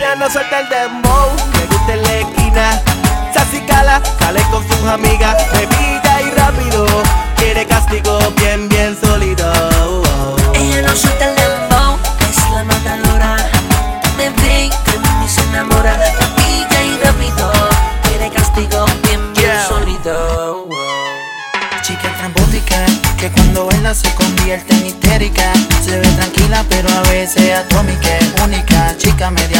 Ella no suelta el dembow, le gusta en la esquina. Sassy cala, sale con sus amigas. Bebida y rápido, quiere castigo bien, bien sólido. Ella no suelta el dembow, es la matadora. Me ve, de mí se enamora. Bebida y rápido, quiere castigo bien, bien sólido. Chica estrambótica, que cuando baila se convierte en histérica. Se ve tranquila pero a veces atómica, única, chica media